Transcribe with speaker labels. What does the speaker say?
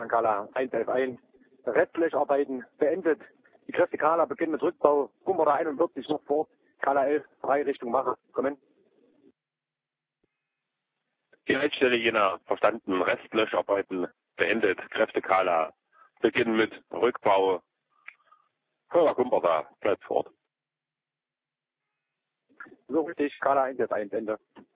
Speaker 1: Kala 111. Restlöscharbeiten beendet. Die Kräfte Kala beginnen mit Rückbau. Gummerda 41 noch vor. Kala 11, 3 Richtung Mache. Kommen.
Speaker 2: Die Leitstelle Jena verstanden. Restlöscharbeiten beendet. Kräfte Kala beginnen mit Rückbau. Hörer Gummerda bleibt fort.
Speaker 1: So richtig. Kala 111 Ende.